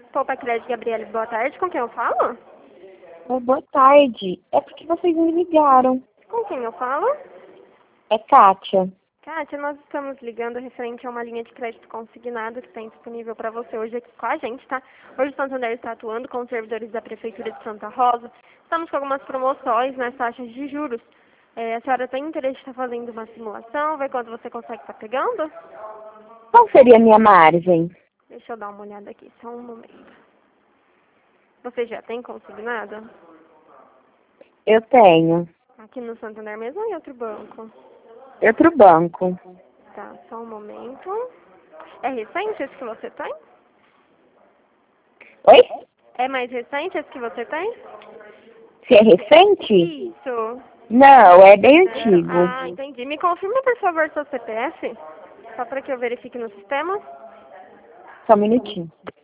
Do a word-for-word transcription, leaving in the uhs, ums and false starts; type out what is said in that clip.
Poupa Crédito, Gabriele, boa tarde. Com quem eu falo? Oh, boa tarde. É porque vocês me ligaram. Com quem eu falo? É Kátia. Kátia, nós estamos ligando referente a uma linha de crédito consignado que está disponível para você hoje aqui com a gente, tá? Hoje o Santander está atuando com os servidores da Prefeitura de Santa Rosa. Estamos com algumas promoções nas taxas de juros. É, a senhora tem interesse em estar fazendo uma simulação, ver quanto você consegue estar pegando? Qual seria a minha margem? Deixa eu dar uma olhada aqui, só um momento. Você já tem consignado? Eu tenho. Aqui no Santander mesmo ou em outro banco? Outro banco. Tá, só um momento. É recente esse que você tem? Oi? É mais recente esse que você tem? Se é recente? Isso. Não, é bem antigo. Ah, entendi. Me confirma, por favor, seu C P F, só para que eu verifique no sistema. Só um minutinho.